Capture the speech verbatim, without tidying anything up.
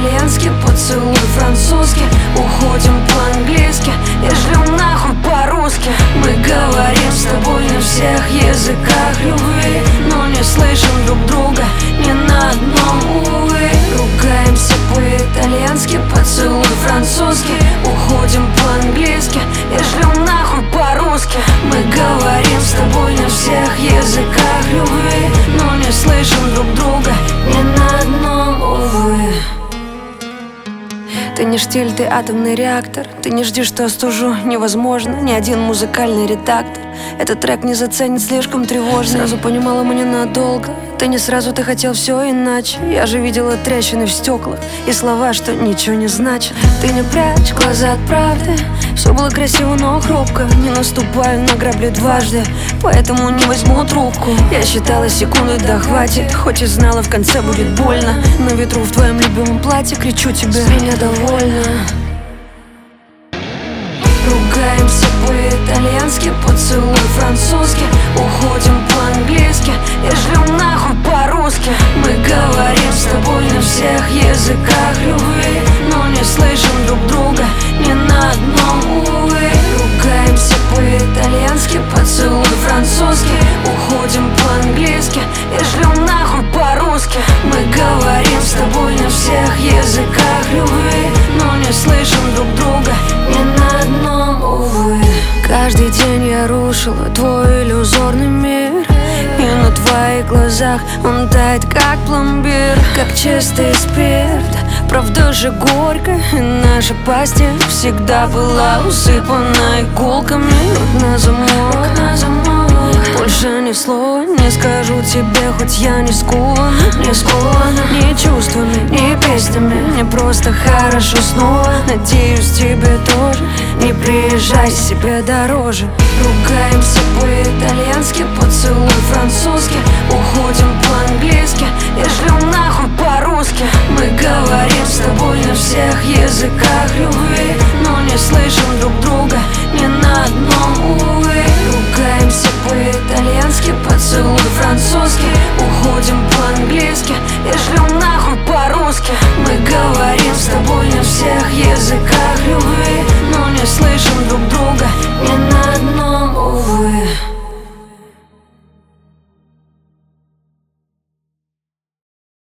по-итальянски, поцелуй французский. Уходим по-английски и шлем нахуй по-русски. Мы говорим с тобой на всех языках любви, но не слышим друг друга ни на одном, увы. Ругаемся по-итальянски, поцелуй французский. Уходим по-английски и шлем нахуй по-русски. Мы говорим с тобой на всех языках любви, но не слышим друг друга ни на одном, увы. Ты не штиль, ты атомный реактор. Ты не жди, что остужу, невозможно. Ни один музыкальный редактор этот трек не заценит, слишком тревожно. Сразу понимала, мы ненадолго. Ты не сразу, ты хотел все иначе. Я же видела трещины в стеклах и слова, что ничего не значат. Ты не прячь глаза от правды. Все было красиво, но хрупко. Не наступаю на грабли дважды, поэтому не возьму трубку. Я считала секунды, да хватит. Хоть и знала, в конце будет больно. На ветру в твоем любимом платье кричу тебе: с меня довольна. Ругаемся по-итальянски, поцелуй французский. Уходим по-английски и шлем нахуй по-русски. Мы говорим с тобой на всех языках любви, но не слышим друг друга ни на одном, увы. Ругаемся по-итальянски, поцелуй французский. Уходим по-английски и шлем нахуй по-русски. Мы говорим с тобой на всех языках любви, но не слышим друг друга ни на одном, увы. Каждый день я рушила твой иллюзорный мир, и на твоих глазах он тает, как пломбир, как чистый спирт. Правда же горько, и наша постель всегда была усыпана иголками. Рот на замок, на замок. Больше ни слова не скажу тебе, хоть я не скована, не скована ни чувствами, ни песнями. Мне просто хорошо снова, надеюсь, тебе тоже. Не приезжай, себе дороже. Ругаемся по-итальянски, поцелуй французский. Уходим по-английски и шлем нахуй по-русски. Мы говорим с тобой на всех языках любви, но не слышим друг друга ни на одном, увы. Ругаемся по-итальянски, поцелуй французский.